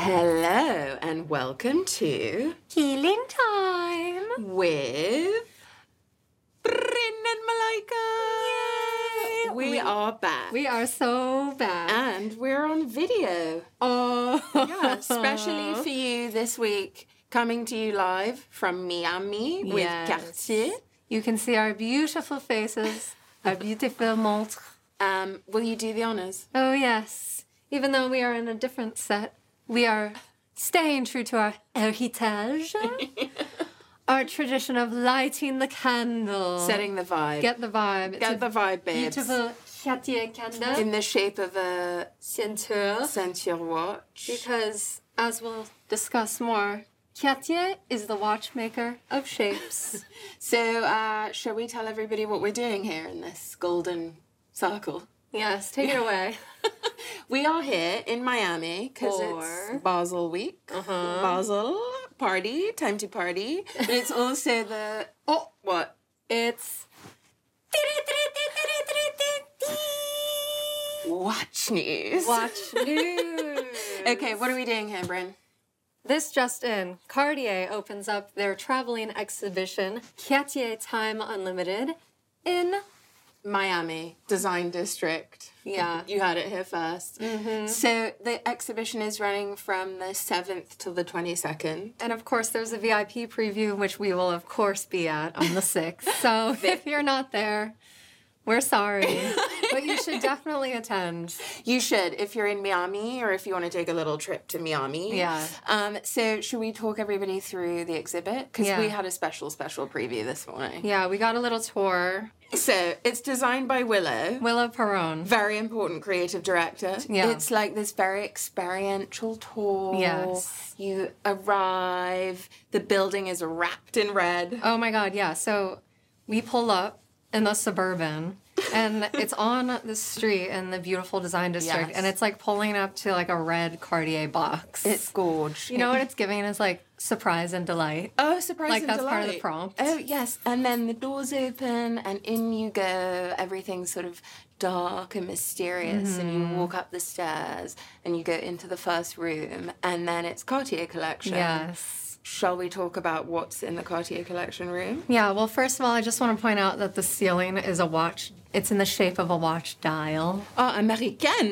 Hello and welcome to Healing Time with Bryn and Malika. Yay! We are back. We are so back. And we're on video. Oh. Yeah, especially for you this week, coming to you live from Miami with Yes. Cartier. You can see our beautiful faces, our beautiful montre. Will you do the honors? Oh, yes. Even though we are in a different set, we are staying true to our heritage, our tradition of lighting the candle. Setting the vibe. Get the vibe. Get the vibe, babes. Beautiful Cartier candle. In the shape of a Ceinture. ceinture watch. Because, as we'll discuss more, Cartier is the watchmaker of shapes. So, shall we tell everybody what we're doing here in this golden circle? Yes, take it away. We are here in Miami because For- it's Basel week. Basel party, time to party. But it's also the... Oh, what? It's Watch news. watch news. Okay, what are we doing here, Bryn? This just in, Cartier opens up their traveling exhibition, Cartier Time Unlimited, in Miami Design District. Yeah. You had it here first. Mm-hmm. So the exhibition is running from the 7th till the 22nd. And of course, there's a VIP preview, which we will, of course, be at on the 6th. So if you're not there, we're sorry. But you should definitely attend. You should, if you're in Miami or if you want to take a little trip to Miami. Yeah. So should we talk everybody through the exhibit? Because Yeah. we had a special preview this morning. Yeah, we got a little tour. So it's designed by Willow. Willow Perron. Very important creative director. Yeah. It's like this very experiential tour. Yes. You arrive, the building is wrapped in red. Oh my God, yeah. So we pull up in the Suburban, and it's on the street in the beautiful Design District, Yes. and it's like pulling up to like a red Cartier box. It's gorge. You know what it's giving is like surprise and delight. Oh, surprise Like, and that's part of the delight. prompt. Oh, yes. And then the doors open and in you go. Everything's sort of dark and mysterious. And Mm-hmm. you walk up the stairs and you go into the first room. And then it's Cartier collection. Yes. Shall we talk about what's in the Cartier collection room? Yeah, well, first of all, I just want to point out that the ceiling is a watch. It's in the shape of a watch dial. Oh, Americaine.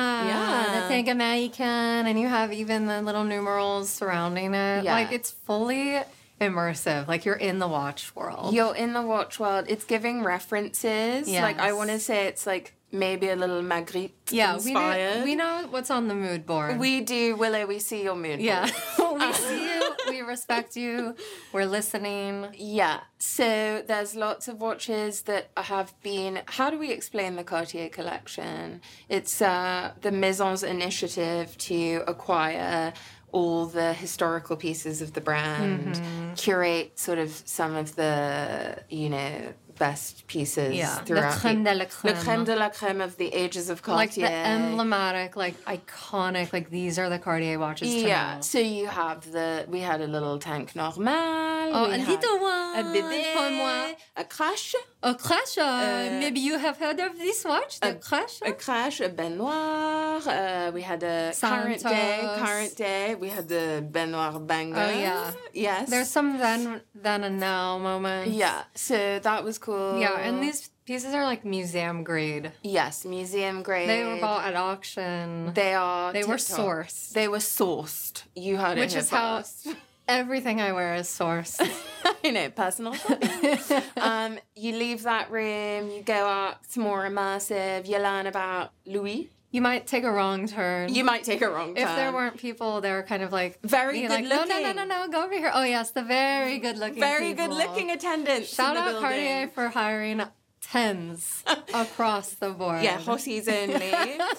The thing American, and you have even the little numerals surrounding it. Yeah. Like, it's fully immersive. Like, you're in the watch world. You're in the watch world. It's giving references. Yes. Like, I want to say it's like maybe a little Magritte Yeah, inspired. we know what's on the mood board. We do, Willow, we see your mood Yeah. board. We see you. We respect you. We're listening. Yeah, so there's lots of watches that have been... How do we explain the Cartier collection? It's the Maison's initiative to acquire all the historical pieces of the brand, curate sort of some of the, best pieces Yeah, the throughout crème de la crème. The crème de la crème of the ages of Cartier. Like the emblematic, like iconic, like these are the Cartier watches to Yeah, know. so you have we had a little tank normal. Oh, we a had little one. A bébé. Pour moi. A crash. A crash. Maybe you have heard of this watch, the crash. A crash, a baignoire. We had a Santos. current day. We had the baignoire banger. Oh, yeah. Yes. There's some then and now moments. Yeah, so that was cool. Yeah, and these pieces are like museum grade. Yes, museum grade. They were bought at auction. They are. They were tip-top. sourced. They were sourced. You heard Which it is here how first. everything I wear is sourced. Personal shopping. You leave that room, you go up, it's more immersive, you learn about Louis. You might take a wrong turn. You might take a wrong turn. If there weren't people, they were kind of like Very being good like, looking. No, go over here. Oh yes, the very good looking. Very people. good looking attendants. Shout in the out building. Cartier for hiring tens across the board. Yeah, hotties only.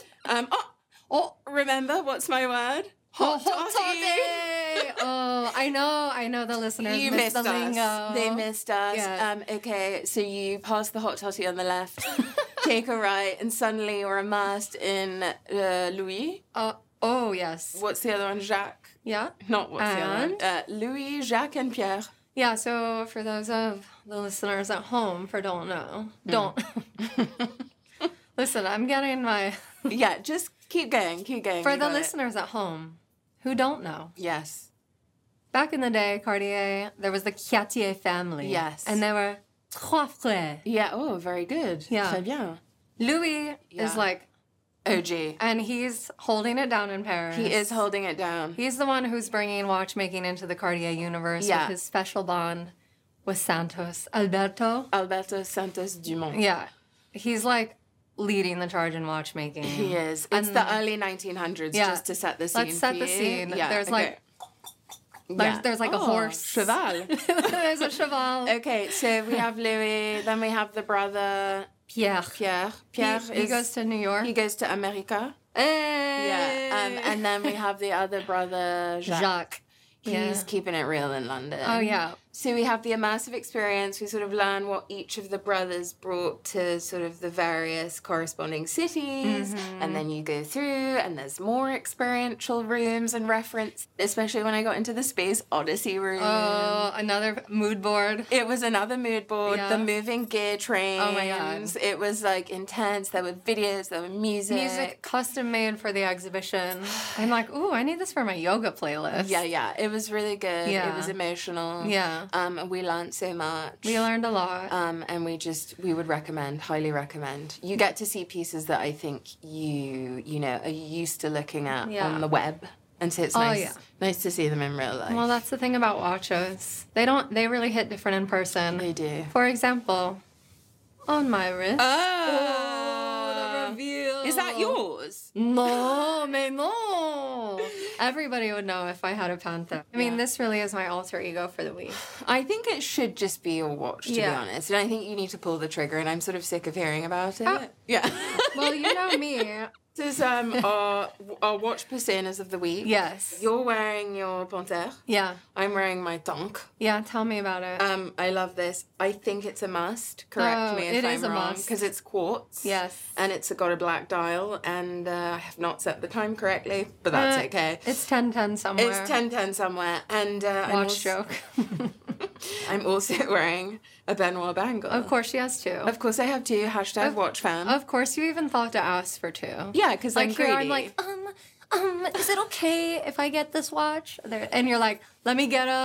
Remember, what's my word? Hot toddy. Oh, I know the listeners You missed missed the us. lingo. They missed us. Yeah. Okay, so you pass the hot toddy on the left, take a right, and suddenly you're immersed in Louis. Oh, yes. What's the other one? Jacques. Yeah. Not what's the other one? Louis, Jacques, and Pierre. Yeah, so for those of the listeners at home don't. Listen, I'm getting my... Yeah, just keep going. For You the got it. listeners at home who don't know. Yes. Back in the day, Cartier, there was the Cartier family. Yes. And there were trois frères. Yeah. Oh, very good. Yeah. Très bien. Louis is like, OG. and he's holding it down in Paris. He is holding it down. He's the one who's bringing watchmaking into the Cartier universe with his special bond with Santos. Alberto Santos Dumont. Yeah. He's like leading the charge in watchmaking. He is. It's the early 1900s, just to set the scene. Let's set the scene. Yeah, There's okay. there's like a horse. Cheval. There's a cheval. Okay, so we have Louis, then we have the brother Pierre. He goes to New York. He goes to America. Hey! Yeah. And then we have the other brother, Jacques. He's keeping it real in London. Oh, yeah. So we have the immersive experience. We sort of learn what each of the brothers brought to sort of the various corresponding cities. And then you go through and there's more experiential rooms and reference, especially when I got into the Space Odyssey room. Oh, another mood board. It was another mood board. Yeah. The moving gear trains. Oh, my God. It was like intense. There were videos, there were music. Music custom made for the exhibition. I'm like, ooh, I need this for my yoga playlist. Yeah. It was really good. Yeah. It was emotional. Yeah. And we learned so much. We learned a lot. And we would recommend, highly recommend. You get to see pieces that I think you know, are used to looking at on the web. And so it's nice to see them in real life. Well, that's the thing about watches. They really hit different in person. They do. For example, on my wrist. Oh, the reveal. Is that yours? No, mais non. Everybody would know if I had a panther. I mean, this really is my alter ego for the week. I think it should just be your watch, to be Yeah. honest. And I think you need to pull the trigger, and I'm sort of sick of hearing about it. Oh. Yeah. Well, you know me. This is our watch personas of the week. Yes. You're wearing your Panthère. Yeah. I'm wearing my Tank. Yeah, tell me about it. I love this. I think it's a must. Correct me if it I'm is a wrong. must. Because it's quartz. Yes. And it's got a black dial, and I have not set the time correctly, but that's okay. It's 10:10 somewhere. It's 10:10 somewhere, and Watch joke. I'm also wearing a Benoit bangle. Of course she has two. Of course, I have two. Hashtag watch fan. Of course, you even thought to ask for two. Yeah, because Like I'm here, greedy. I'm like, is it okay if I get this watch? And you're like, let me get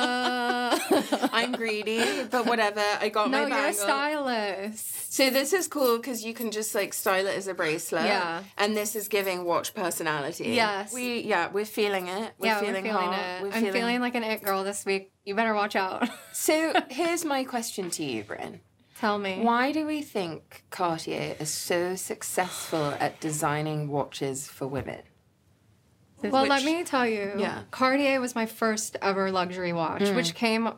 a. I'm greedy, but whatever. I got my No, bangle. you're a stylist. So this is cool because you can just like style it as a bracelet. Yeah. And this is giving watch personality. Yes. We're feeling it. We're feeling hot. it. I'm feeling like an it girl this week. You better watch out. So here's my question to you, Bryn. Tell me. Why do we think Cartier is so successful at designing watches for women? Well, let me tell you. Yeah. Cartier was my first ever luxury watch, which came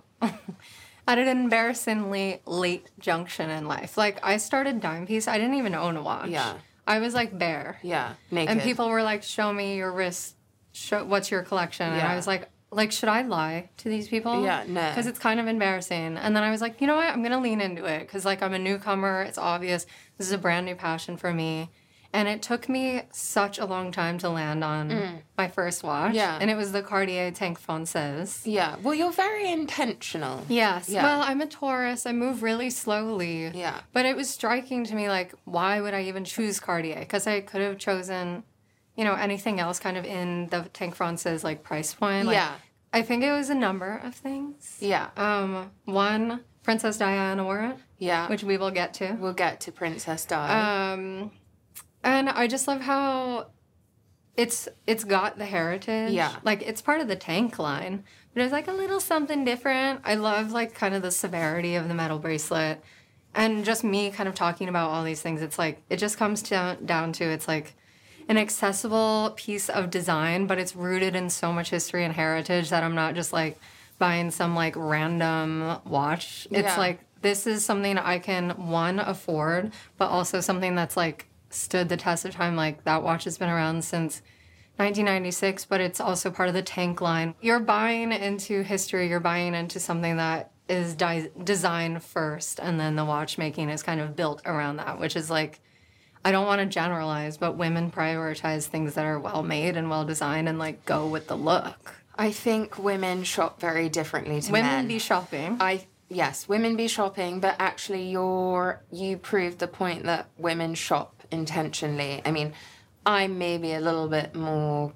at an embarrassingly late junction in life. Like, I started dime piece. I didn't even own a watch. Yeah. I was like bare. Yeah, naked. And people were like, show me your wrist. What's your collection? And Yeah. I was like, should I lie to these people? Yeah, no. Because it's kind of embarrassing. And then I was like, you know what? I'm going to lean into it. Because, like, I'm a newcomer. It's obvious. This is a brand new passion for me. And it took me such a long time to land on my first watch. Yeah. And it was the Cartier Tank Française. Yeah. Well, you're very intentional. Yes. Yeah. Well, I'm a Taurus. I move really slowly. Yeah. But it was striking to me, like, why would I even choose Cartier? Because I could have chosen, you know, anything else kind of in the Tank Française, like, price point. Like, Yeah. I think it was a number of things. Yeah. One, Princess Diana wore it. Yeah. Which we will get to. We'll get to Princess Di. And I just love how it's got the heritage. Yeah. Like, it's part of the Tank line. But it's like a little something different. I love, like, kind of the severity of the metal bracelet. And just me kind of talking about all these things, it's like, it just comes down to, it's like an accessible piece of design, but it's rooted in so much history and heritage that I'm not just, like, buying some, like, random watch. It's Yeah. like, this is something I can, one, afford, but also something that's, like, stood the test of time. Like, that watch has been around since 1996, but it's also part of the Tank line. You're buying into history. You're buying into something that is designed first, and then the watchmaking is kind of built around that, which is like, I don't want to generalize, but women prioritize things that are well made and well designed and like go with the look. I think women shop very differently to men. Women be shopping. Yes, women be shopping, but actually you proved the point that women shop intentionally. I mean, I'm maybe a little bit more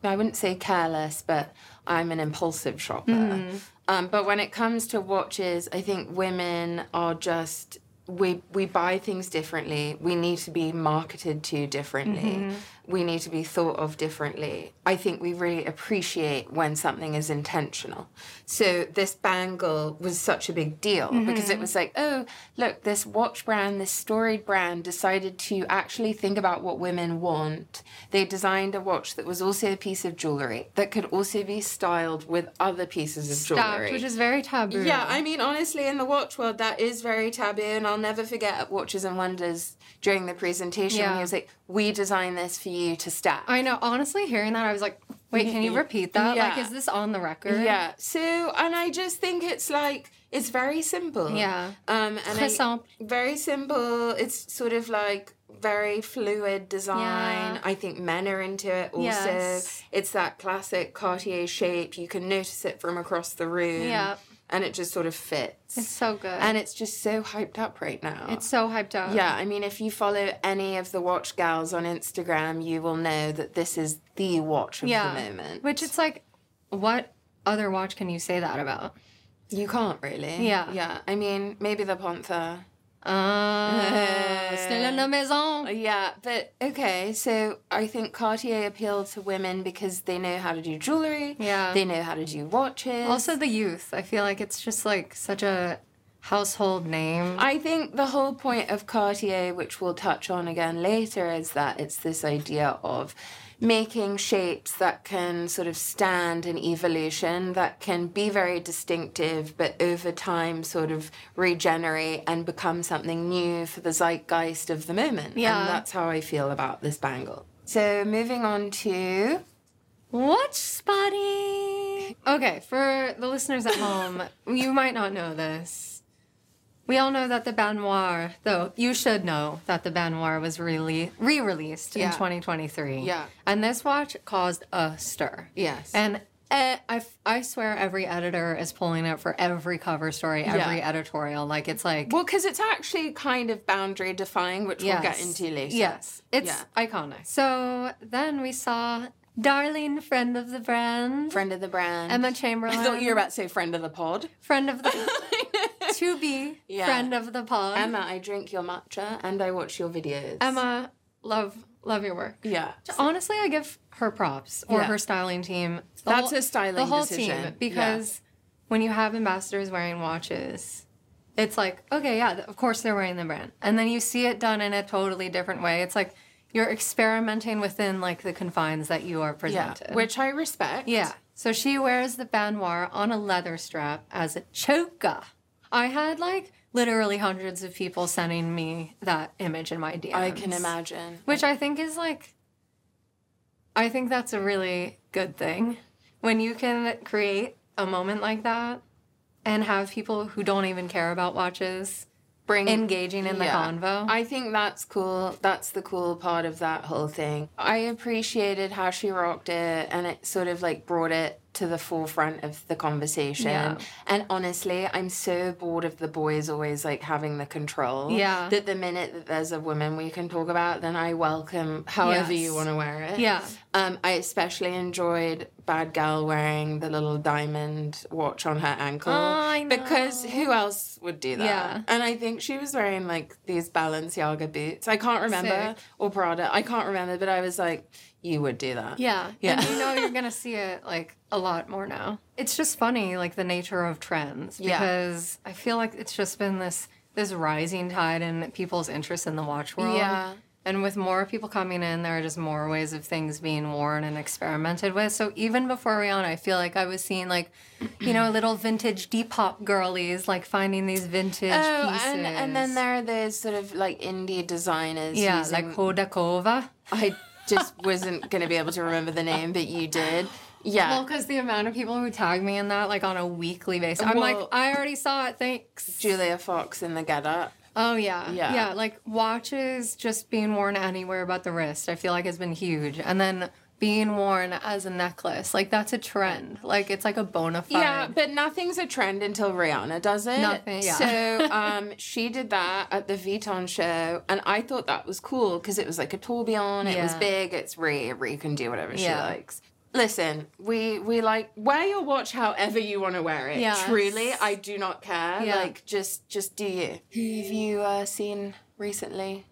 I wouldn't say careless, but I'm an impulsive shopper. But when it comes to watches, I think women are just, we buy things differently. We need to be marketed to differently. We need to be thought of differently. I think we really appreciate when something is intentional. So this bangle was such a big deal because it was like, oh, look, this watch brand, this storied brand decided to actually think about what women want. They designed a watch that was also a piece of jewelry that could also be styled with other pieces of jewelry. Which is very taboo. Yeah, I mean, honestly, in the watch world, that is very taboo. And I'll never forget at Watches and Wonders during the presentation when he was like, we designed this for you to stack. I know. Honestly, hearing that, I was like, wait, can you repeat that? Yeah. Like, is this on the record? Yeah. So, and I just think it's like, it's very simple. Yeah. And Très simple. very simple. It's sort of like very fluid design. Yeah. I think men are into it also. Yes. It's that classic Cartier shape. You can notice it from across the room. Yeah. And it just sort of fits. It's so good. And it's just so hyped up right now. It's so hyped up. Yeah, I mean, if you follow any of the watch gals on Instagram, you will know that this is the watch of the moment. Which it's like, what other watch can you say that about? You can't really. Yeah. Yeah. I mean, maybe the Panther. Still in la maison. Yeah, but okay, so I think Cartier appealed to women because they know how to do jewelry. Yeah. They know how to do watches. Also the youth. I feel like it's just like such a household name. I think the whole point of Cartier, which we'll touch on again later, is that it's this idea of making shapes that can sort of stand in evolution, that can be very distinctive, but over time sort of regenerate and become something new for the zeitgeist of the moment. Yeah. And that's how I feel about this bangle. So moving on to... Watch Spotty! Okay, for the listeners at home, you might not know this. We all know that the Band Noir, though you should know that the Band Noir was really re-released in 2023. Yeah. And this watch caused a stir. Yes. And I swear every editor is pulling it for every cover story, every editorial. Like, it's like... Well, because it's actually kind of boundary defying, which we'll get into later. Yes. It's iconic. So then we saw Darlene, friend of the brand. Friend of the brand. Emma Chamberlain. I thought you were about to say friend of the pod. Friend of the... to be friend of the pod. Emma, I drink your matcha and I watch your videos. Emma, love your work. Yeah. Honestly, I give her props or her styling team. That's a styling decision. Team, because when you have ambassadors wearing watches, it's like, okay, yeah, of course they're wearing the brand. And then you see it done in a totally different way. It's like you're experimenting within like the confines that you are presented. Yeah, which I respect. Yeah. So she wears the Band Noir on a leather strap as a choker. I had, like, literally hundreds of people sending me that image in my DMs. I can imagine. Which I think is, like... I think that's a really good thing. When you can create a moment like that and have people who don't even care about watches engaging in the convo. I think that's cool. That's the cool part of that whole thing. I appreciated how she rocked it and it sort of, like, brought it to the forefront of the conversation. Yeah. And honestly, I'm so bored of the boys always like having the control. Yeah. That the minute that there's a woman we can talk about, then I welcome however you want to wear it. Yeah. I especially enjoyed Bad Gal wearing the little diamond watch on her ankle. Oh, I know. Because who else would do that? Yeah. And I think she was wearing like these Balenciaga boots. I can't remember. Sick. Or Prada. I can't remember, but I was like, you would do that. Yeah. Yeah. And you know you're going to see it, like, a lot more now. It's just funny, like, the nature of trends. Because I feel like it's just been this rising tide in people's interest in the watch world. Yeah. And with more people coming in, there are just more ways of things being worn and experimented with. So even before Rihanna, I feel like I was seeing, like, you know, little vintage Depop girlies, like, finding these vintage pieces. And then there are those sort of, like, indie designers. Yeah, using... like Hodakova. I just wasn't going to be able to remember the name, but you did. Yeah. Well, because the amount of people who tag me in that, like, on a weekly basis. I'm like, I already saw it, thanks. Julia Fox in the Get Up. Oh, yeah. Yeah. Yeah, like, watches just being worn anywhere but the wrist, I feel like has been huge. And then being worn as a necklace, like, that's a trend. Like, it's like a bona fide. Yeah, but nothing's a trend until Rihanna does it. Nothing, yeah. So she did that at the Vuitton show, and I thought that was cool because it was like a tourbillon, it was big, it's Riri can do whatever she likes. Listen, we like wear your watch however you want to wear it. Yes. Truly, I do not care. Yeah. Like, just do you. Who have you seen recently?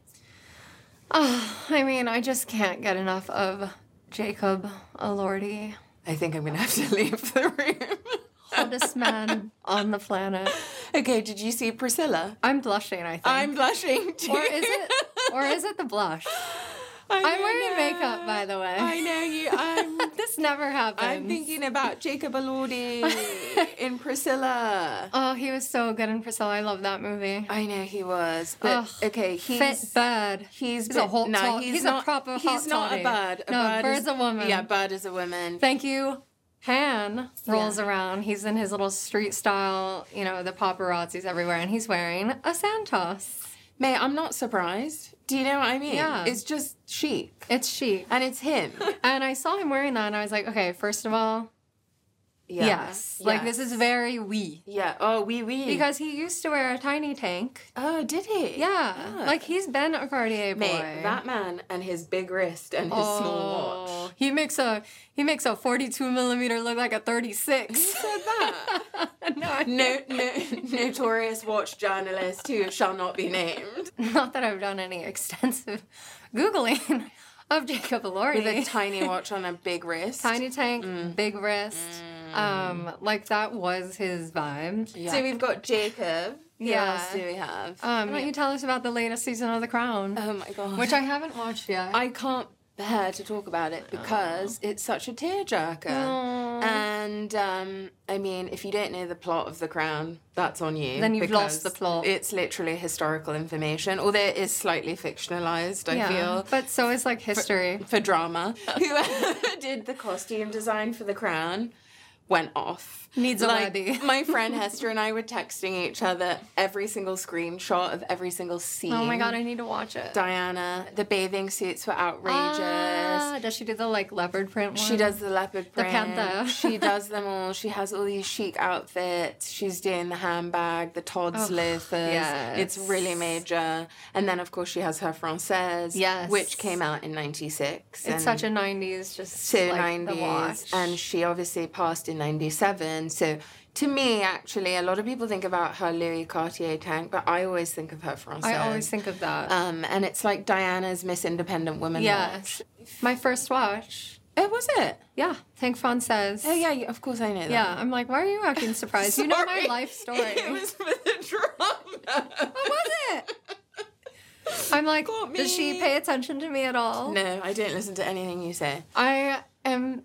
Oh, I mean, I just can't get enough of Jacob Elordi. I think I'm gonna have to leave the room. Hottest man on the planet. Okay, did you see Priscilla? I'm blushing, I think. I'm blushing too. Or is it the blush? I'm wearing makeup, by the way. I know you. This never happens. I'm thinking about Jacob Elordi in Priscilla. Oh, he was so good in Priscilla. I love that movie. I know he was, but Ugh, okay, Fit bird. He's a whole. no, he's not, a proper. He's hot not toddy. a bird. A No, bird bird's is a woman. Yeah, bird is a woman. Thank you. Han rolls around. He's in his little street style. You know, the paparazzi's everywhere, and he's wearing a Santos. Mate, I'm not surprised. Do you know what I mean? Yeah. It's just chic. It's chic. And it's him. And I saw him wearing that, and I was like, okay, first of all, Yeah. yes. Like, this is very we. Yeah. Oh, oui. Because he used to wear a tiny tank. Oh, did he? Yeah. Oh. Like, he's been a Cartier boy. Mate, that man and his big wrist and his small watch. He makes a 42 millimeter look like a 36. Who said that? No, Notorious watch journalist who shall not be named. not that I've done any extensive Googling of Jacob Elordi. With a tiny watch on a big wrist. Tiny tank, big wrist. Like that was his vibe. Yeah. So we've got Jacob. Who Yeah. else do we have? Why don't you tell us about the latest season of The Crown? Oh my god. Which I haven't watched yet. I can't bear to talk about it because it's such a tearjerker. Aw. And I mean, if you don't know the plot of The Crown, that's on you. Then you've lost because the plot. It's literally historical information, although it is slightly fictionalized, I feel. But so is like history. For drama. Whoever did the costume design for The Crown went off. Needs a Webby. My friend Hester and I were texting each other every single screenshot of every single scene. Oh my god, I need to watch it. Diana, the bathing suits were outrageous. Does she do the like leopard print one? She does the leopard print. panther. She does them all. She has all these chic outfits. She's doing the handbag, the Todd's loafers. yes. It's really major. And then, of course, she has her Française, Yes. which came out in 96. It's such a 90s, just so like the 90s. watch. And she obviously passed in 97. So to me, actually, a lot of people think about her Louis Cartier tank, but I always think of her Française. I always think of that. And it's like Diana's Miss Independent Woman yes. watch. My first watch. Oh, was it? Yeah. Tank Française. Oh, yeah, of course I know that. Yeah. I'm like, why are you acting surprised? You know my Sorry. life story. It was for the drama. What was it? I'm like, Got does she me. pay attention to me at all? No, I don't listen to anything you say. I am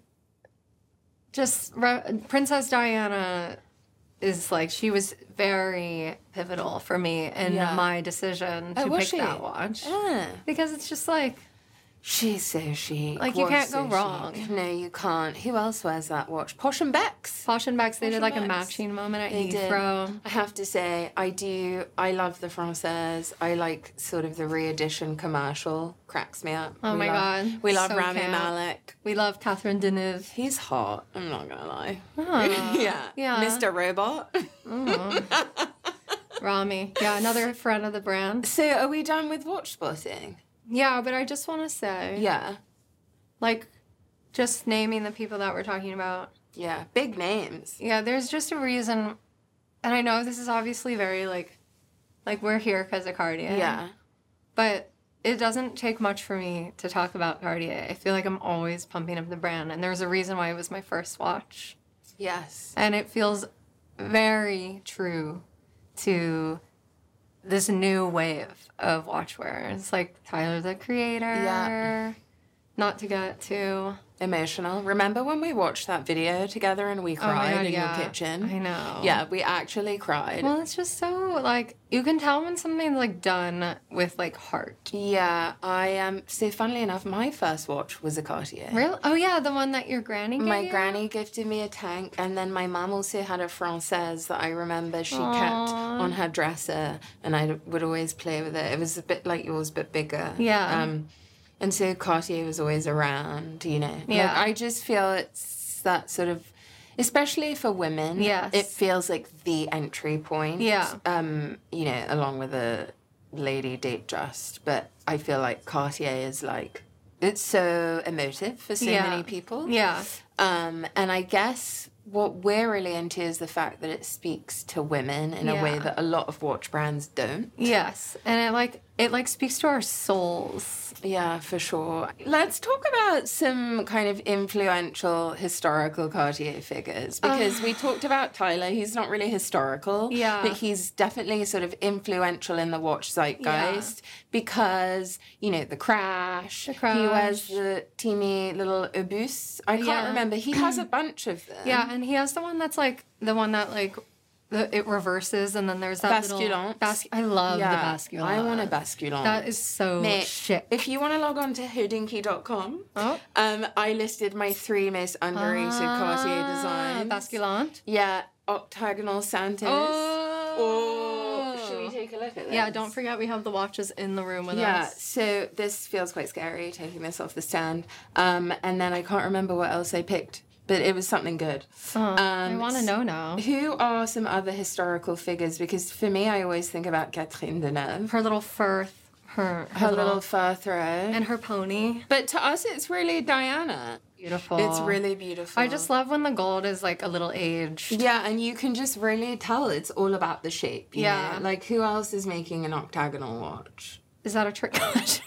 just Princess Diana is like she was very pivotal for me in Yeah. my decision to was pick she? that watch Ah. because it's just like She's so chic. Like, you was can't so go wrong. chic. No, you can't. Who else wears that watch? Posh and Becks. Posh and Becks. They did Posh like and a Becks. matching moment at They did. Heathrow. I have to say, I love the Française. I like sort of the re-edition commercial. Cracks me up. Oh my God. We love So Rami camp. Malek. We love Catherine Deneuve. He's hot. I'm not gonna lie. Oh, Yeah. yeah. Mr. Robot. Rami. Yeah, another friend of the brand. So are we done with watch spotting? Yeah, but I just want to say, Yeah. like, just naming the people that we're talking about. Yeah. Big names. Yeah, there's just a reason, and I know this is obviously very, like we're here because of Cartier. Yeah. But it doesn't take much for me to talk about Cartier. I feel like I'm always pumping up the brand, and there's a reason why it was my first watch. Yes. And it feels very true to this new wave of watchwear. It's like Tyler, the Creator. Yeah. Not to get too... Emotional. Remember when we watched that video together and we Oh my cried God, in yeah. your kitchen? I know. Yeah, we actually cried. Well, it's just so, like, you can tell when something's, like, done with, like, heart. Yeah, I am. So, funnily enough, my first watch was a Cartier. Really? Oh, yeah, the one that your granny gave My you? granny gifted me a tank, and then my mum also had a Française that I remember she kept Aw. on her dresser, and I would always play with it. It was a bit like yours, but bigger. Yeah. And so Cartier was always around, you know. Yeah. Like, I just feel it's that sort of, especially for women. Yes. It feels like the entry point. Yeah. You know, along with a lady Date Just, but I feel like Cartier is like it's so emotive for so many people. Yeah. And I guess what we're really into is the fact that it speaks to women in a way that a lot of watch brands don't. Yes. And it speaks to our souls. Yeah, for sure. Let's talk about some kind of influential historical Cartier figures, because we talked about Tyler. He's not really historical, but he's definitely sort of influential in the watch zeitgeist because, you know, the crash. He wears the teeny little obus. I can't remember. He has a bunch of them. Yeah, and he has the one that's like the one that like it reverses, and then there's that Basculant. I love the basculant. I want a basculant. That is so chic. If you want to log on to hodinky.com, I listed my 3 most underrated Cartier designs. Basculant? Yeah, octagonal Santos. Oh, should we take a look at this? Yeah, don't forget we have the watches in the room with us. Yeah, so this feels quite scary, taking this off the stand. And then I can't remember what else I picked. But it was something good. I want to know now. Who are some other historical figures? Because for me, I always think about Catherine Deneuve. Her little fur, her little fur throw. And her pony. But to us, it's really Diana. Beautiful. It's really beautiful. I just love when the gold is like a little aged. Yeah, and you can just really tell it's all about the shape. You know? Like, who else is making an octagonal watch? Is that a trick question?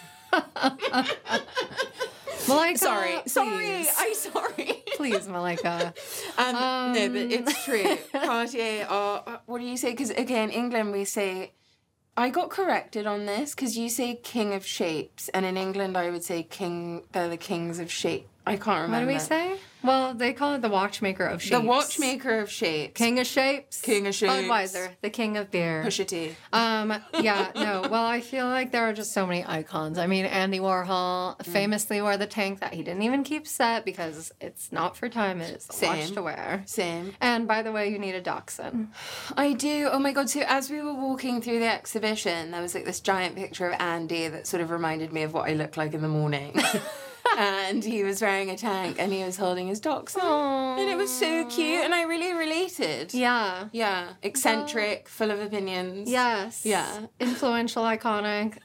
Malika, sorry. I'm sorry. Please, Malika. No, but it's true. Cartier are, what do you say? Because again, England, we say, I got corrected on this because you say king of shapes. And in England, I would say they're the kings of shape. I can't remember. What do we say? Well, they call it the watchmaker of shapes. The watchmaker of shapes. King of shapes. King of shapes. Budweiser, the king of beer. Pusha T. Yeah, no. Well, I feel like there are just so many icons. I mean, Andy Warhol famously wore the tank that he didn't even keep set because it's not for time. It's a watch to wear. Same. And by the way, you need a dachshund. I do. Oh my God. So as we were walking through the exhibition, there was like this giant picture of Andy that sort of reminded me of what I look like in the morning. And he was wearing a tank and he was holding his dachshund. Aww. And it was so cute and I really related. Yeah. Yeah. Eccentric, full of opinions. Yes. Yeah. Influential, iconic.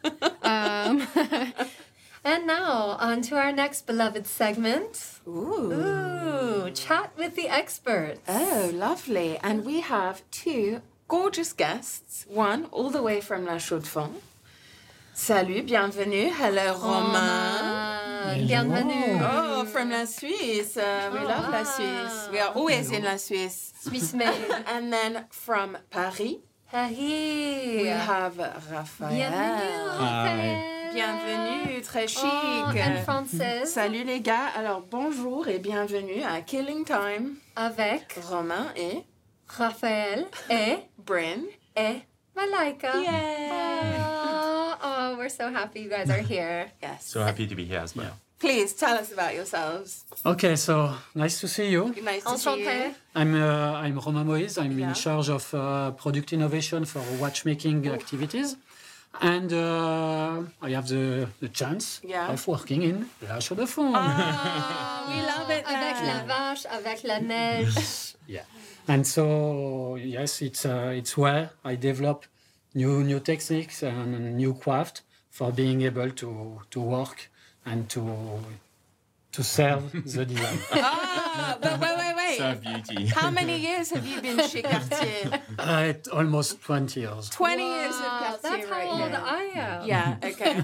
And now, on to our next beloved segment. Ooh, Chat with the Experts. Oh, lovely. And we have 2 gorgeous guests. One all the way from La Chaux-de-Fonds. Salut, bienvenue. Hello, Romain. Bienvenue. Oh, from La Suisse. We love La Suisse. We are always in La Suisse. Swiss made. And then from Paris, Paris. we have Raphaël. Bienvenue, Raphaël. Bienvenue, très chic. And française. Salut les gars. Alors, bonjour et bienvenue à Killing Time. Avec Romain et Raphaël et Bryn et Malika. Yay! Oh, we're so happy you guys are here. Yes. So happy to be here as well. Yeah. Please tell us about yourselves. Okay, so nice to see you. Nice to see you. I'm Romain Moïse. I'm in charge of product innovation for watchmaking activities. And I have the chance of working in La Chaux-de-Fonds. Oh, we love it there. Avec la vache, avec la neige. Yeah. And so, yes, it's where I develop new techniques and new craft for being able to work and to serve the design. But wait. Serve beauty. How many years have you been chez Cartier? Almost 20 years. 20 years of Cartier. That's how old I am. Yeah, okay.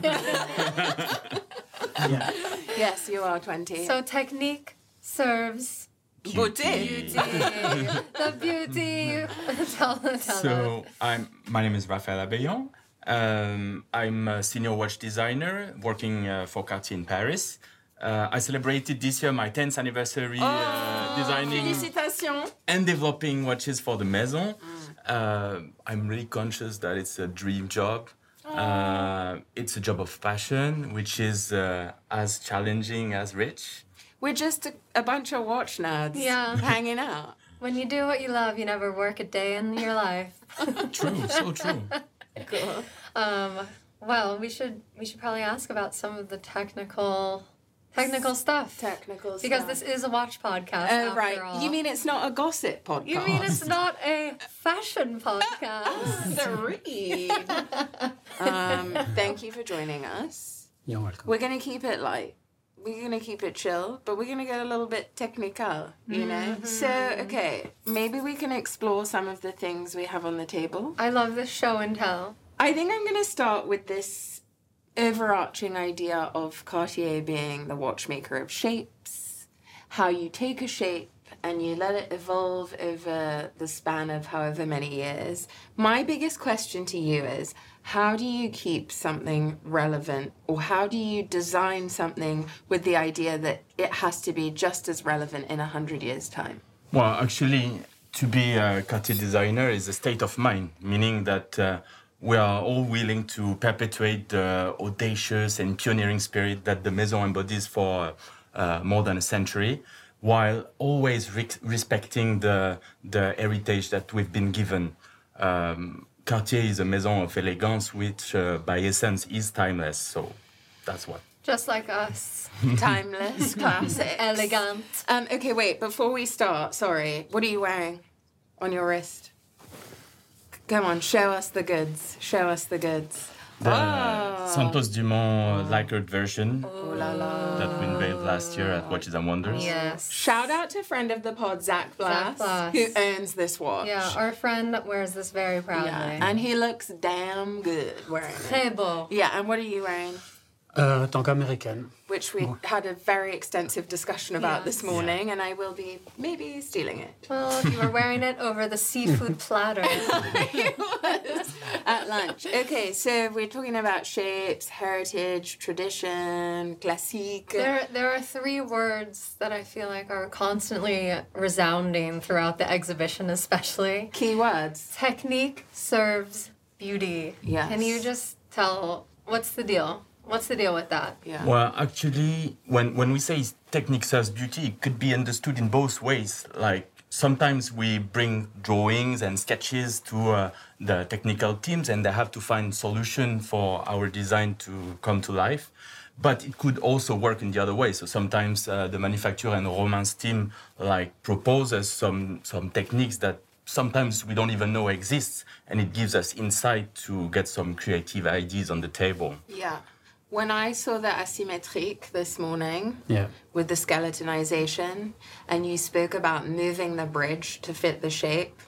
Yes, you are 20. So technique serves beauty. The beauty. tell So us. my name is Raphaël Abellion. I'm a senior watch designer working for Cartier in Paris. I celebrated this year my 10th anniversary designing Félicitations. and developing watches for the Maison. I'm really conscious that it's a dream job. It's a job of passion, which is as challenging as rich. We're just a bunch of watch nerds hanging out. When you do what you love, you never work a day in your life. True, so true. Cool. Well, we should probably ask about some of the technical stuff. Because this is a watch podcast. Right. All. You mean it's not a gossip podcast? You mean it's not a fashion podcast? Three. Thank you for joining us. You're welcome. We're going to keep it light. We're going to keep it chill, but we're going to get a little bit technical, you know? So, okay, maybe we can explore some of the things we have on the table. I love this show and tell. I think I'm going to start with this overarching idea of Cartier being the watchmaker of shapes, how you take a shape and you let it evolve over the span of however many years. My biggest question to you is, how do you keep something relevant, or how do you design something with the idea that it has to be just as relevant in 100 years' time? Well, actually, to be a Cartier designer is a state of mind, meaning that we are all willing to perpetuate the audacious and pioneering spirit that the Maison embodies for more than a century, while always respecting the heritage that we've been given. Cartier is a maison of elegance, which by essence is timeless. So that's what. Just like us. Timeless, classic. Elegant. Okay, wait, before we start, sorry, what are you wearing on your wrist? Come on, show us the goods. Show us the goods. The Santos Dumont lacquered version Oh la la. that we unveiled last year at Watches and Wonders. Yes. Shout out to friend of the pod, Zach Blass, Blass. who owns this watch. Yeah, our friend wears this very proudly. Yeah, and he looks damn good wearing it. Très beau. Yeah, and what are you wearing? Tank American. Which we had a very extensive discussion about this morning, and I will be maybe stealing it. Well, you were wearing it over the seafood platter. It was at lunch. Okay, so we're talking about shapes, heritage, tradition, classique. There are three words that I feel like are constantly resounding throughout the exhibition, especially. Keywords. Technique serves beauty. Yes. Can you just tell, what's the deal? What's the deal with that? Yeah. Well, actually, when we say technique serves beauty, it could be understood in both ways. Like, sometimes we bring drawings and sketches to the technical teams, and they have to find solution for our design to come to life. But it could also work in the other way. So sometimes the manufacturer and Romain's team proposes some techniques that sometimes we don't even know exists, and it gives us insight to get some creative ideas on the table. Yeah. When I saw the asymmetrique this morning Yeah. with the skeletonization, and you spoke about moving the bridge to fit the shape,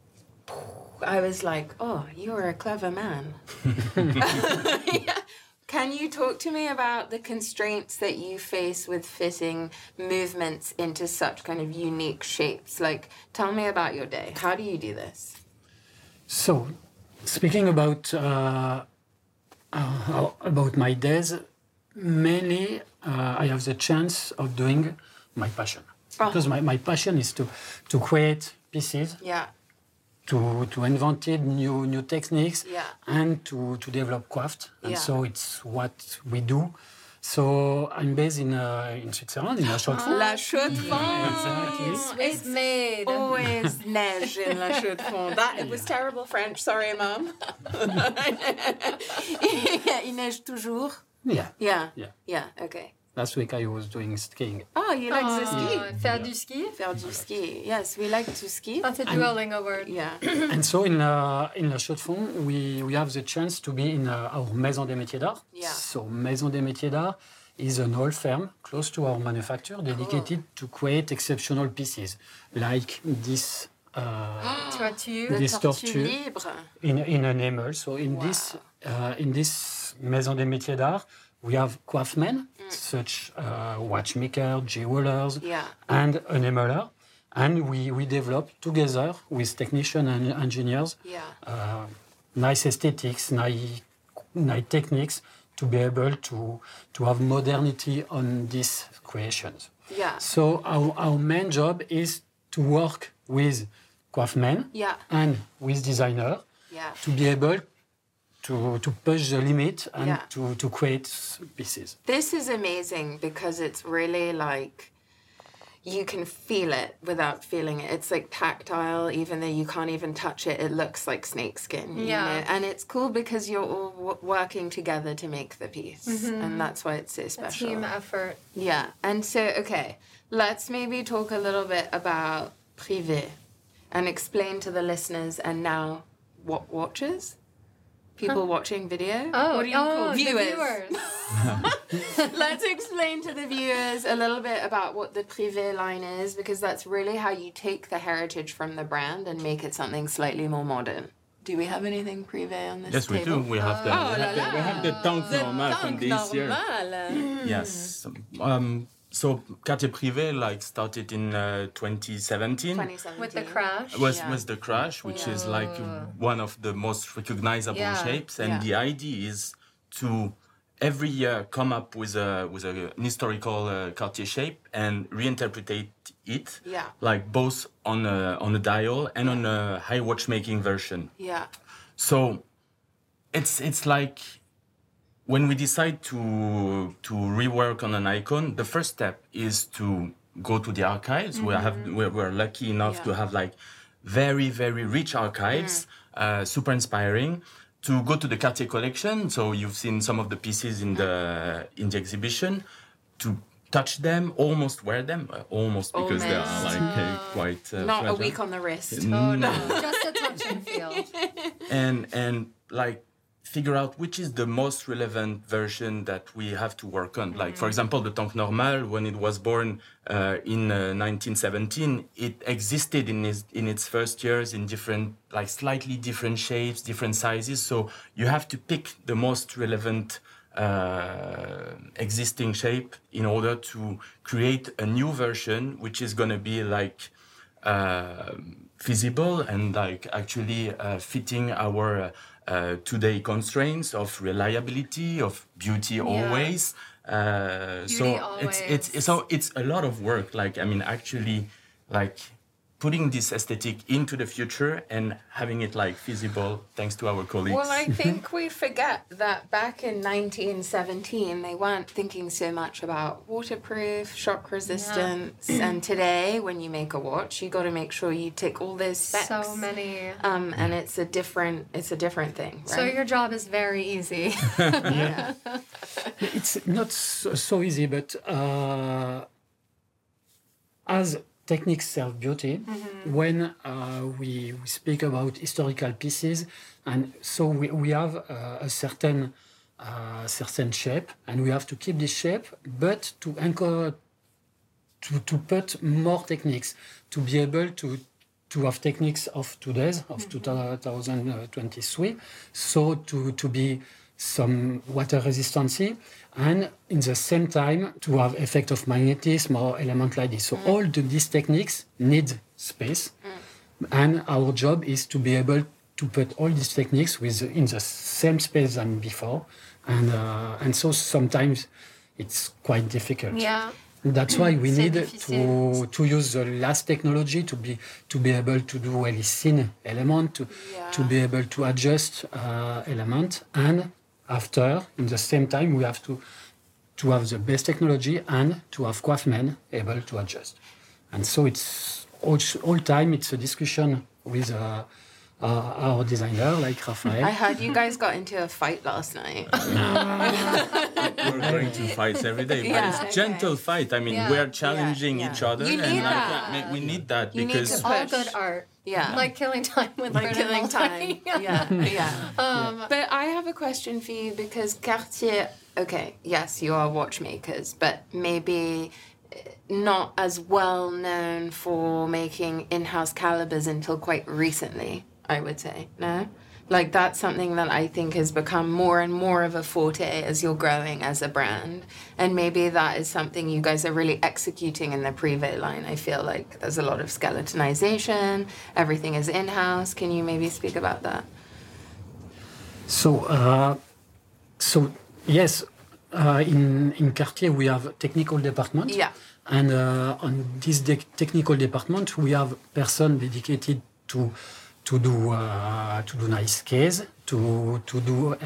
I was like, oh, you're a clever man. Yeah. Can you talk to me about the constraints that you face with fitting movements into such kind of unique shapes? Like, tell me about your day. How do you do this? So, speaking about my days, mainly I have the chance of doing my passion. Because my passion is to create pieces, Yeah. to invent new techniques, Yeah. and to develop craft. And Yeah. so it's what we do. So I'm based in Switzerland, in La Chaux-de-Fonds. La Chaux-de-Fonds. Exactly. Swiss made. Always neige in La Chaux-de-Fonds. It was terrible French. Sorry, Mum. Il neige toujours. Yeah. Yeah. Yeah. Yeah. Okay. Last week I was doing skiing. Oh, you like the ski? Faire du ski? Faire du ski. Yes, we like to ski. That's a Duolingo word. Yeah. And so in La Chaux-de-Fonds, we have the chance to be in our Maison des Métiers d'Art. Yeah. So Maison des Métiers d'Art is an old firm close to our manufacturer dedicated to create exceptional pieces, like this Toiture. this Tortue tortue libre. in an enamel. So in this Maison des Métiers d'Art, we have craftsmen, such watchmaker, jewelers, Yeah. and enameler. And we develop together with technicians and engineers Yeah. nice aesthetics, nice techniques to be able to have modernity on these creations. Yeah. So our main job is to work with craftsmen Yeah. and with designer Yeah. to be able to push the limit and Yeah. to create pieces. This is amazing because it's really like you can feel it without feeling it. It's like tactile, even though you can't even touch it. It looks like snakeskin. You Yeah. know? And it's cool because you're all working together to make the piece. And that's why it's so special. Team effort. Yeah. And so, okay, let's maybe talk a little bit about Privé and explain to the listeners and now what watchers? People watching video? Oh, what do you call the viewers? viewers. Let's explain to the viewers a little bit about what the Privé line is, because that's really how you take the heritage from the brand and make it something slightly more modern. Do we have anything Privé on this Yes, table? we do. We have the Tank Normal from this year. Normal. Yes. So Cartier Privé like started in 2017. 2017. With the crash. Was the crash, which is like one of the most recognizable shapes, and the idea is to every year come up with an historical Cartier shape and reinterpret it, like both on a dial and on a high watchmaking version. Yeah. So it's like when we decide to rework on an icon, the first step is to go to the archives. We're lucky enough to have like very, very rich archives, super inspiring. To go to the Cartier collection, so you've seen some of the pieces in the exhibition, to touch them, almost wear them, almost because they are like quite not fragile. a week on the wrist. Oh no, just a touch and feel. and like figure out which is the most relevant version that we have to work on. Like, for example, the Tank Normal, when it was born in 1917, it existed in its first years in different, like slightly different shapes, different sizes. So you have to pick the most relevant existing shape in order to create a new version, which is going to be like feasible and like actually fitting our today constraints of reliability, of beauty always. So always. it's a lot of work. Like, I mean, actually, like putting this aesthetic into the future and having it like feasible thanks to our colleagues. Well, I think we forget that back in 1917, they weren't thinking so much about waterproof, shock resistance. And today, when you make a watch, you got to make sure you tick all those specs. So many. And it's a different thing, right? So your job is very easy. It's not so easy, but as techniques serve beauty, when we speak about historical pieces, and so we have a certain shape, and we have to keep this shape, but to anchor, to put more techniques, to be able to have techniques of today's, of 2023, so to be some water resistancy, and in the same time to have effect of magnetism or element like this. So all these techniques need space, and our job is to be able to put all these techniques in the same space than before, and so sometimes it's quite difficult. Yeah. That's why we need difficile. to use the last technology to be able to do really thin element, to be able to adjust element, and after, in the same time, we have to have the best technology and to have craftsmen able to adjust. And so it's all time it's a discussion with our designer, like Raphael. I heard you guys got into a fight last night. We're going to fight every day, but it's gentle fight. I mean, we're challenging each other, You need and that. we need that You need because to All good art. Yeah. Like killing time with Like Bernard killing Mulroney. time. Yeah. But I have a question for you, because Cartier, okay, yes, you are watchmakers, but maybe not as well known for making in-house calibers until quite recently, I would say, no? Like, that's something that I think has become more and more of a forte as you're growing as a brand. And maybe that is something you guys are really executing in the Privé line. I feel like there's a lot of skeletonization, everything is in-house. Can you maybe speak about that? So yes, in Cartier we have technical department. Yeah. And on this technical department we have person dedicated to do nice case, to do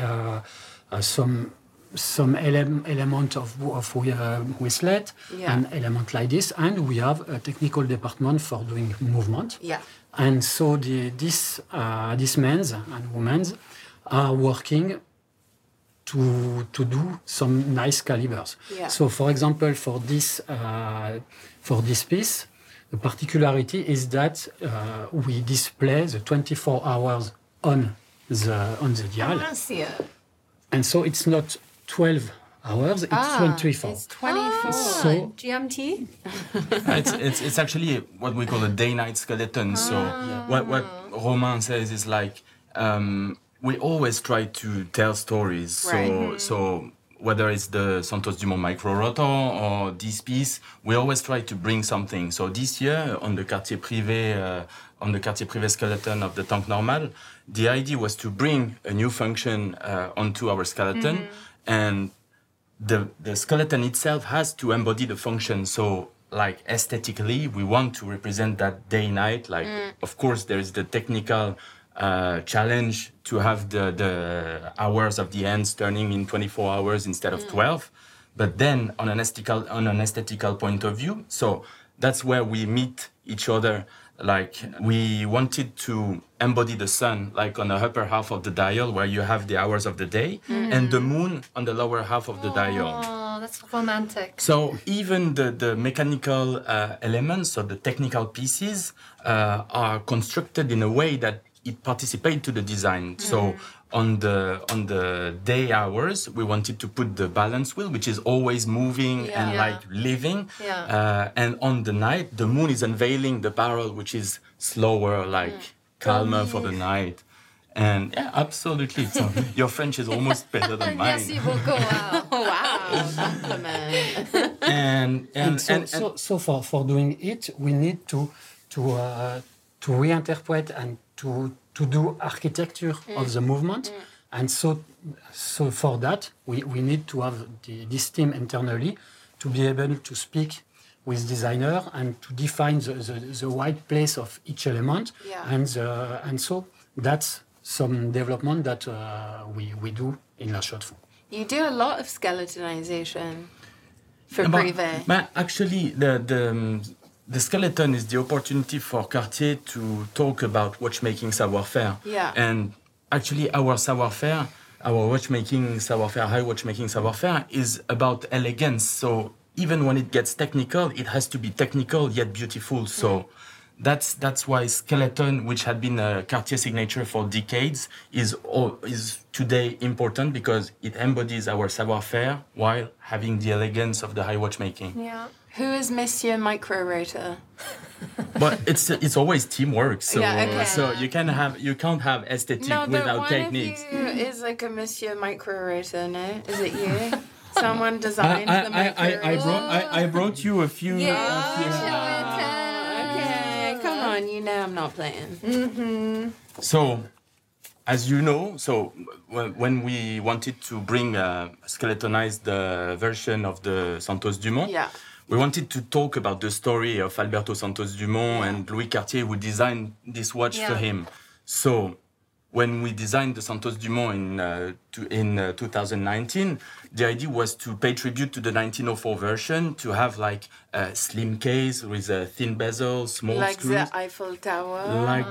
some element of whistlet and element like this, and we have a technical department for doing movement. Yeah. And so these men's and women's are working to do some nice calibers. Yeah. So, for example, for this piece, the particularity is that we display the 24 hours on the dial. I see it. And so it's not 12 hours. It's 24. It's 24. So- GMT? It's actually what we call a day-night skeleton. So what Romain says is like we always try to tell stories. So whether it's the Santos Dumont micro rotor or this piece, we always try to bring something. So this year on the Quartier Privé skeleton of the Tank Normal, the idea was to bring a new function onto our skeleton, and the skeleton itself has to embody the function. So like aesthetically, we want to represent that day-night. Like, of course, there is the technical challenge to have the hours of the ends turning in 24 hours instead of 12. But then on an aesthetical point of view, so that's where we meet each other. Like we wanted to embody the sun, like on the upper half of the dial where you have the hours of the day, and the moon on the lower half of the dial. Oh, that's romantic. So even the mechanical elements or the technical pieces are constructed in a way that it participates to the design. So on the day hours, we wanted to put the balance wheel, which is always moving and like living. And on the night, the moon is unveiling the barrel, which is slower, like calmer for the night. And yeah, absolutely. So your French is almost better than mine. Merci beaucoup. Wow, compliment. So for doing it, we need to reinterpret and to do architecture of the movement. And so for that, we need to have this team internally to be able to speak with designer and to define the right place of each element. And so that's some development that we do in La Chaux-de-Fonds. You do a lot of skeletonization for Privé. But actually, the skeleton is the opportunity for Cartier to talk about watchmaking savoir-faire. Yeah. And actually, our savoir-faire, our watchmaking savoir-faire, high watchmaking savoir-faire, is about elegance. So even when it gets technical, it has to be technical yet beautiful. So that's why skeleton, which had been a Cartier signature for decades, is today important because it embodies our savoir-faire while having the elegance of the high watchmaking. Yeah. Who is Monsieur Micro Rotor? But it's always teamwork. So okay. you can't have aesthetic No, but without one techniques. of you is like a Monsieur Micro Rotor, no? Is it you? Someone designed the micro I brought you a few. Okay, come on, you know I'm not playing. So, as you know, when we wanted to bring a skeletonized version of the Santos Dumont, we wanted to talk about the story of Alberto Santos Dumont and Louis Cartier, who designed this watch for him. So, when we designed the Santos Dumont in 2019, the idea was to pay tribute to the 1904 version, to have like a slim case with a thin bezel, small screws. Like the Eiffel Tower.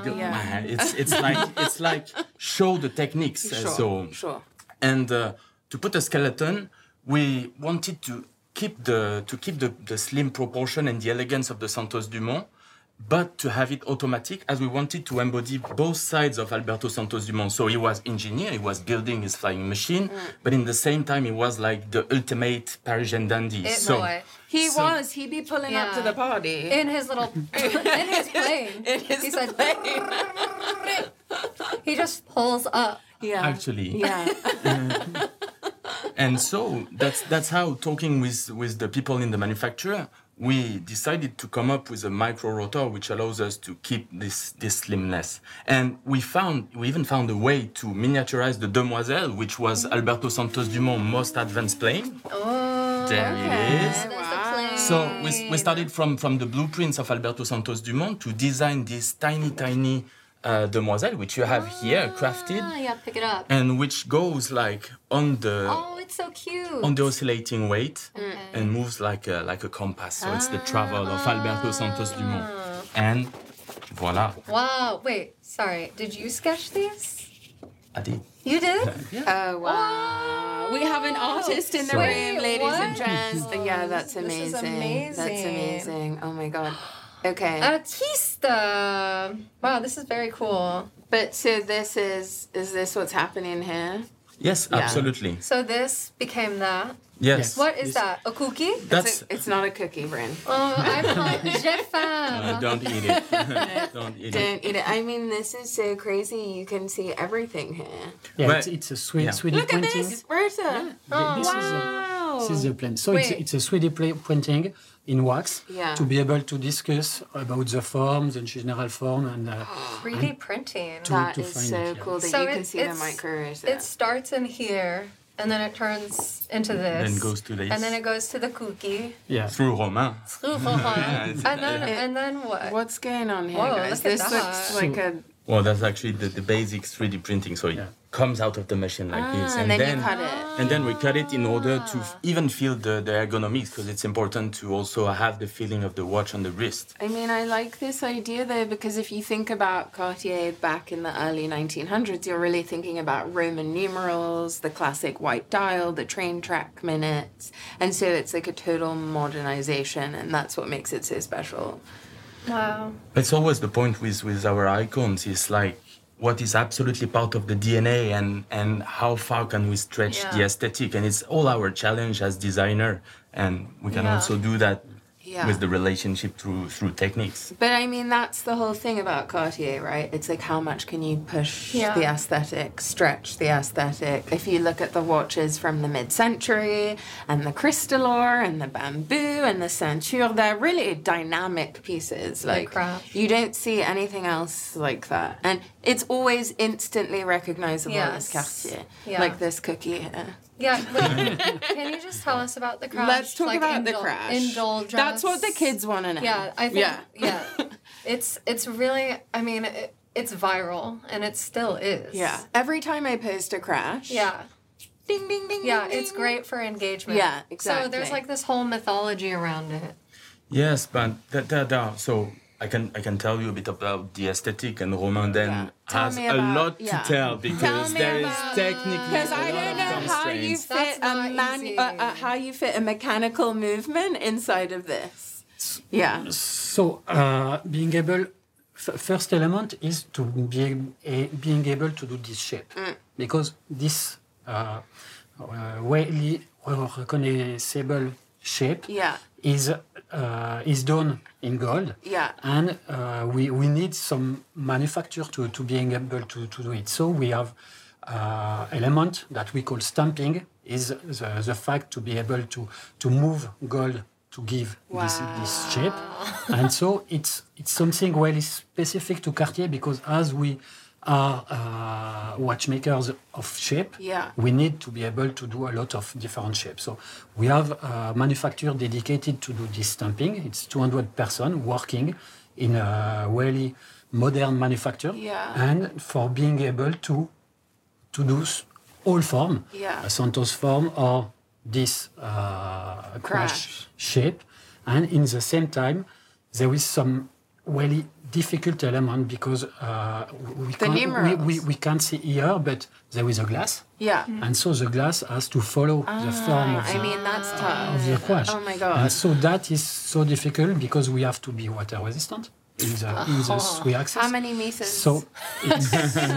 It's like show the techniques. Sure. And to put a skeleton, we wanted to keep the slim proportion and the elegance of the Santos Dumont, but to have it automatic, as we wanted to embody both sides of Alberto Santos Dumont. So he was engineer, he was building his flying machine, but in the same time he was like the ultimate Parisian dandy. He'd be pulling up to the party. In his little, in his plane. He said, he just pulls up. Yeah. Actually. Yeah. And so that's how, talking with the people in the manufacturer, we decided to come up with a micro rotor which allows us to keep this slimness. And we even found a way to miniaturize the Demoiselle, which was Alberto Santos Dumont's most advanced plane. Oh, there it is. Wow. So we started from the blueprints of Alberto Santos Dumont to design this tiny Demoiselle, which you have here crafted. Yeah, pick it up. And which goes like on the... Oh, it's so cute. On the oscillating weight and moves like a compass. So it's the travel of Alberto Santos Dumont. And voila. Wow. Wait, sorry. Did you sketch these? I did. You did? Yeah. Oh, wow. We have an artist in the room, ladies and gents. Yeah, that's amazing. This is amazing. That's amazing. Oh, my God. Okay. Artista. Wow, this is very cool. But so this is this what's happening here? Yes, Yeah. absolutely. So this became that. Yes. What is This- that? A cookie? That's It's not a cookie, Bryn. Oh, I'm like, j'ai faim. don't eat it. Don't eat it. Don't eat it. I mean, this is so crazy. You can see everything here. Yeah, But- it's a 3D, yeah. 3D Look at printing. this, Rosa. This Wow. is the plan. So Wait. it's a 3D printing in wax Yeah. to be able to discuss about the form, the general form, and 3D printing. That to is find so it, yeah. cool that So you can it- see the it's- micro Rosa. It starts in here, and then it turns into this. Then goes to this. And then it goes to the cookie. yeah. Through Romain. and then what? What's going on here, Whoa, guys? look at This that. looks like a... Well, that's actually the basic 3D printing. So it Yeah. comes out of the machine like this. and then you cut it. And then we cut it in order to even feel the ergonomics, because it's important to also have the feeling of the watch on the wrist. I mean, I like this idea though, because if you think about Cartier back in the early 1900s, you're really thinking about Roman numerals, the classic white dial, the train track minutes. And so it's like a total modernization, and that's what makes it so special. Wow. It's always the point with our icons. It's like what is absolutely part of the DNA, and how far can we stretch the Yeah. aesthetic. And it's all our challenge as designer. And we can Yeah. also do that Yeah. with the relationship through techniques. But I mean, that's the whole thing about Cartier, right? It's like how much can you push Yeah. the aesthetic, stretch the aesthetic. If you look at the watches from the mid-century and the Crystalor and the Bamboo and the Ceinture, they're really dynamic pieces. Like crash. you don't see anything else like that. And it's always instantly recognizable as Yes. Cartier. Yeah. Like this cookie here. Yeah. Wait, can you just tell us about the crash? Let's talk Like about the crash. Indulgence. That's what the kids want to know. Yeah, I think. Yeah. Yeah. It's really. I mean, it's viral, and it still is. Yeah. Every time I post a crash. Yeah. Ding, ding, ding. Yeah. ding, It's ding. great for engagement. Yeah, So exactly. there's like this whole mythology around it. Yes, but so I can tell you a bit about the aesthetic, and Romain then Yeah. Tell has me a about- lot yeah. to tell, because me there is about- technically Because a I lot don't of know how you constraints. fit That's not easy. how you fit a mechanical movement inside of this. Yeah. So being able, first element is to being able to do this shape, because this really recognizable shape Yeah. is done in gold. Yeah. And we need some manufacture to being able to do it. So we have element that we call stamping, is the fact to be able to move gold to give this shape. And so it's something really specific to Cartier, because as we are watchmakers of shape, Yeah. we need to be able to do a lot of different shapes. So we have a manufacturer dedicated to do this stamping. It's 200 persons working in a really modern manufacture. Yeah. And for being able to do all form, Yeah. a Santos form or this crash shape. And in the same time, there is some really difficult element, because we can't see here, but there is a glass. Yeah. And so the glass has to follow the form of I the, mean, that's of tough. the crash. Oh my God. And so that is so difficult, because we have to be water resistant in the three axis. How many meters? So it's,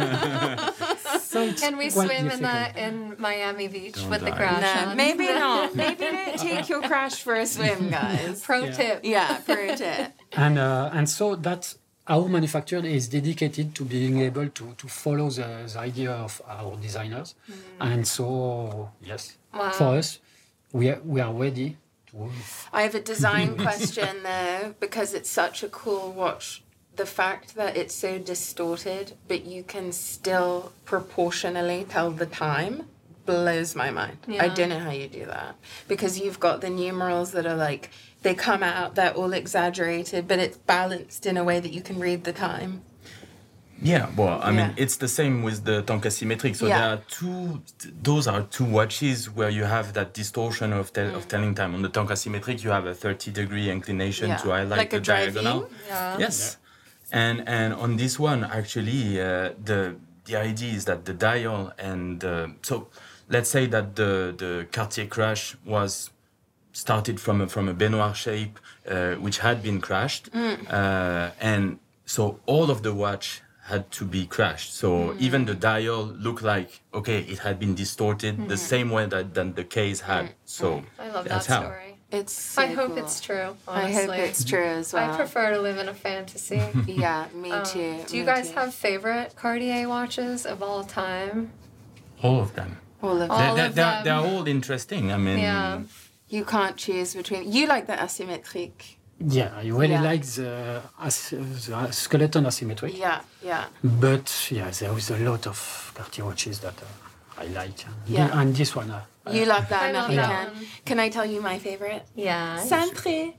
Can we quite swim difficult. in Miami Beach with the die. crash No, on? maybe not. Maybe don't take your crash for a swim, guys. Pro tip. Yeah, pro tip. And so that our manufacturer is dedicated to being able to follow the idea of our designers. And so, yes, Wow. for us, we are ready to. I have a design question though, because it's such a cool watch. The fact that it's so distorted, but you can still proportionally tell the time, blows my mind. I Yeah. don't know how you do that. Because you've got the numerals that are like, they come out, they're all exaggerated, but it's balanced in a way that you can read the time. Yeah, well, I mean, Yeah. it's the same with the Tanka Symmetric. So Yeah. there are those are two watches where you have that distortion of telling time. On the Tanka Symmetric, you have a 30-degree inclination Yeah. to highlight Like the a drive-in? diagonal. Yeah. Yes. And on this one, actually, the idea is that the dial and so let's say that the Cartier crash was started from a Benoit shape, which had been crashed, and so all of the watch had to be crashed. So even the dial looked like, okay, it had been distorted the same way than the case had. So I love that that's how. story. It's so I hope cool. it's true, I honestly. hope it's true as well. I prefer to live in a fantasy. Yeah, me too. Do you me guys too. have favorite Cartier watches of all time? All of them. all of All them? of them. They're all interesting. I mean, Yeah. You can't choose between. You like the asymmetric. Yeah, I really Yeah. like the skeleton asymmetric. Yeah, yeah. But yeah, there is a lot of Cartier watches that I like. Yeah. And this one, You love that I love American. that one. Can I tell you my favorite? Yeah. Cintré.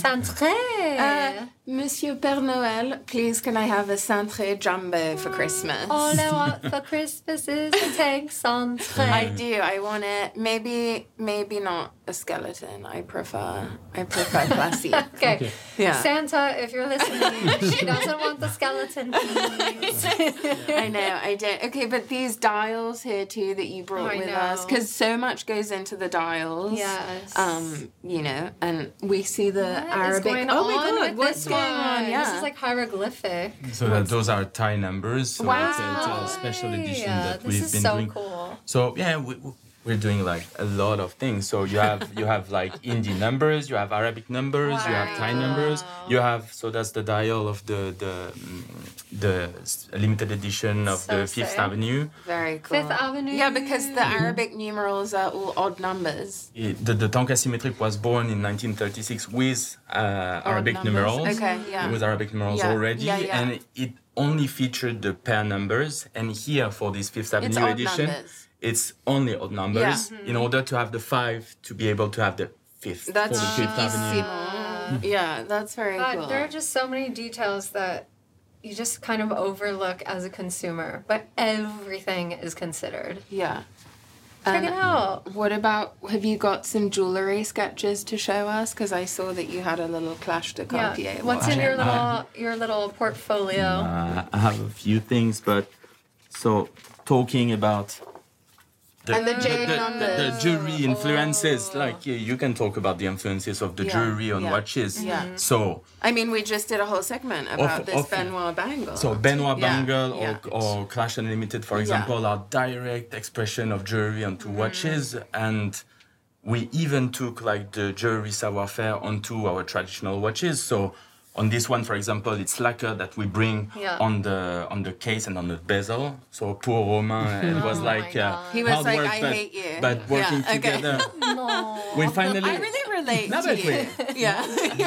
Cintré. Monsieur Père Noël, please can I have a Cintré Jumbo for Christmas? All I want for Christmas is a tank Cintré. I do. I want it. Maybe not a skeleton. I prefer classic. Okay. Yeah. Santa, if you're listening, she doesn't want the skeleton, please. I know, I don't. Okay, but these dials here too that you brought I with know. us, because so much goes into the dials. Yes. You know, and we see the What is Arabic. going Oh my on God, with what's this going on? one? Yeah. This is like hieroglyphic. so those are Thai numbers. So it's a special edition Yeah, that this we've is been so doing. cool. So yeah, we're doing like a lot of things. So you have like Indian numbers, you have Arabic numbers, you have Thai numbers, you have, so that's the dial of the limited edition of So the Fifth sick. Avenue. Very cool. Fifth Avenue. Yeah, because the Arabic numerals are all odd numbers. The Tank Asymmetric was born in 1936 with Arabic numbers. numerals. Okay, yeah. With Arabic numerals Yeah, already, yeah, yeah. and it only featured the pair numbers. And here for this Fifth It's Avenue odd edition, numbers. it's only odd numbers in order to have the 5 to be able to have the fifth. That's for the Fifth Avenue. bellissimo. Yeah, that's very God, cool. there are just so many details that you just kind of overlook as a consumer, but everything is considered. Yeah. Check it out. What about, have you got some jewelry sketches to show us? Because I saw that you had a little Clash de Cartier. Yeah. What's in your little portfolio? I have a few things, but so talking about And the jade numbers. the jewelry influences, like you can talk about the influences of the Yeah, jewelry on yeah, watches. yeah. So I mean, we just did a whole segment about this of- Benoit bangle. So Benoit Yeah, Bangle yeah. or Clash Unlimited, for example, are direct expression of jewelry onto watches, and we even took like the jewelry savoir-faire onto our traditional watches. So on this one, for example, it's lacquer that we bring Yeah. on the case and on the bezel. So poor Romain, it was like God. He was hard like, work, "I hate you." but working Yeah, okay. together, No. we finally. I really relate No, to but you. Yeah.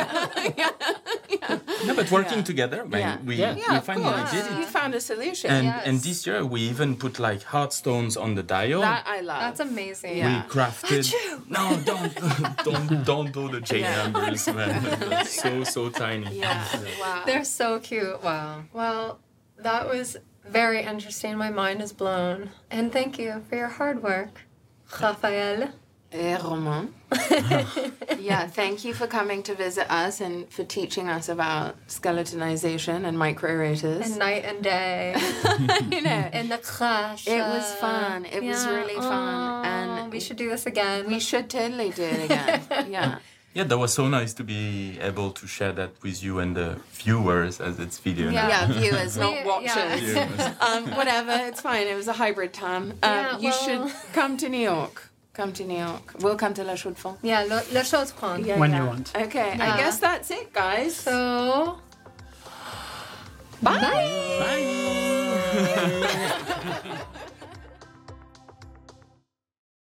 No, but working together, man, Yeah. we Yeah, of finally course. did it. You found a solution. And Yes. this year we even put like heart stones on the dial. that I love. That's amazing. Yeah. We crafted. No, don't do the J Yeah. numbers, man. They're so tiny. Yeah. Wow. They're so cute. Wow. Well, that was very interesting. My mind is blown. And thank you for your hard work, Raphael. Roman. Yeah, thank you for coming to visit us and for teaching us about skeletonization and micro rotors. And night and day. you know, And the crash. it was fun. It was really fun. And we should do this again. we should totally do it again. Yeah. Yeah, that was so nice to be able to share that with you and the viewers as it's video Yeah. now. Yeah, viewers, not Yeah. watchers. Viewers. Whatever, it's fine. It was a hybrid time. Yeah, you well- should come to New York. Come to New York. We'll come to La Chaux de Fonds. Yeah, le chose prendre. Yeah, When yeah. you want. Okay, I Yeah. guess that's it, guys. So, Bye. Bye.